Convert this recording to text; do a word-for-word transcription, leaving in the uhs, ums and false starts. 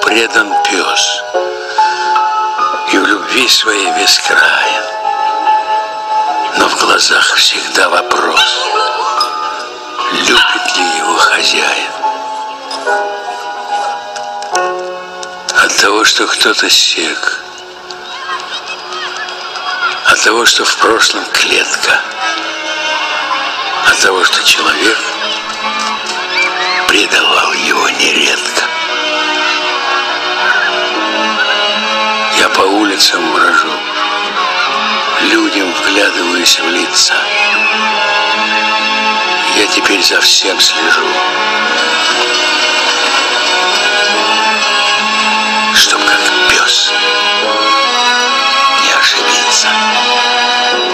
предан пес, и в любви своей бескраен, но в глазах всегда вопрос: любит ли его хозяин? От того, что кто-то сек, от того, что в прошлом клетка, от того, что человек предавал его нередко. Я по улицам брожу, людям вглядываюсь в лица. Я теперь за всем слежу, чтоб как пес не ошибиться.